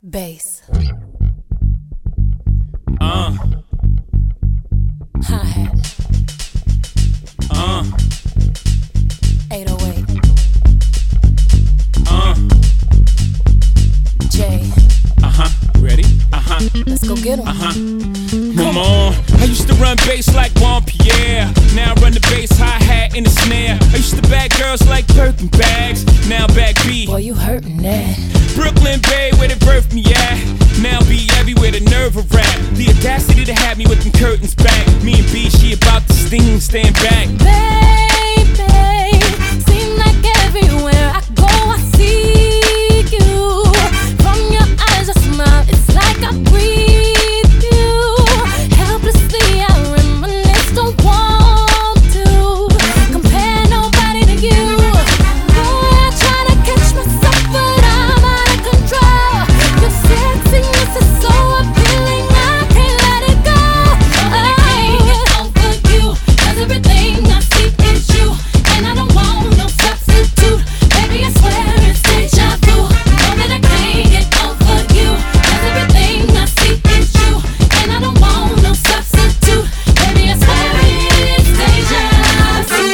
Bass. Hi-hat. 808. J. Ready? Let's go get 'em. Come on. I used to run bass like Juan Pierre. Now I run the bass, hi-hat, and the snare. I used to bag girls like Birkin bags. Now back B. Boy, you hurtin' that. Brooklyn Bay, where they birthed me at. Now be everywhere, the nerve of rap. The audacity to have me with them curtains back. Me and B, she about to sting, stand back. Baby, seem like everywhere I go, I see you. From your eyes, I smile, it's like I breathe you. Helplessly, I reminisce, don't want to compare nobody to you. Boy, I try to catch myself, but I'm out of control. Your sexiness is so appealing, I can't let it go. I can't get over you, 'cause everything I see is you, and I don't want no substitute. Baby, I swear it's deja vu. Know that I can't get over you, 'cause everything I see is you, and I don't want no substitute. Baby, I swear it's deja vu.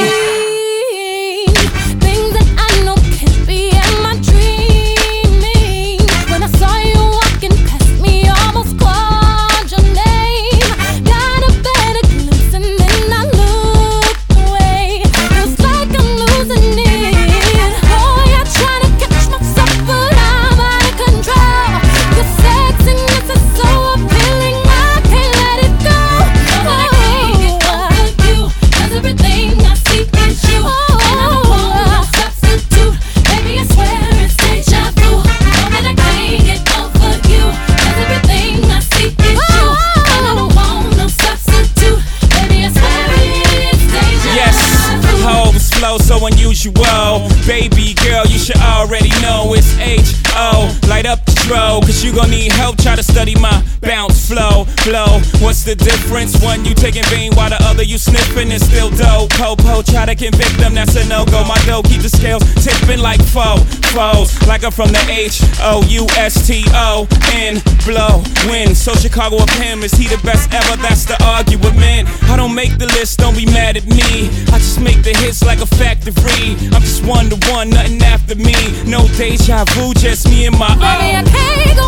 Things that I know can't be, am I dreaming? When I saw you walking past me, almost called your name. Got a better glimpse and then I looked away. Feels like I'm losing it. Boy, I try to catch myself, but I'm out of control. Your sexiness is so appealing, I can't let it go. But I can't get over you, 'cause everything I see is you, and I don't want no substitute. Baby, I swear it's deja vu. Know that I can't get over you, 'cause everything I see is you, and I don't want no substitute. Baby, I swear it's deja Yes, vu. I always flow so unusual. Baby girl, you should already know it's H.O. Light up the throw, 'cause you gon' need help. Try to study my bounce, flow. What's the difference? One you taking vein while the other you sniffing. It's still dope. Po, try to convict them, that's a no-go. My dough keep the scales tipping like foes. Like I'm from the H-O-U-S-T-O-N. Blow, win. So Chicago of him, is he the best ever? That's the argument, man. I don't make the list, don't be mad at me. I just make the hits like a factory. I'm just one to one, nothing after me. No deja vu, just me and my Baby, I can't go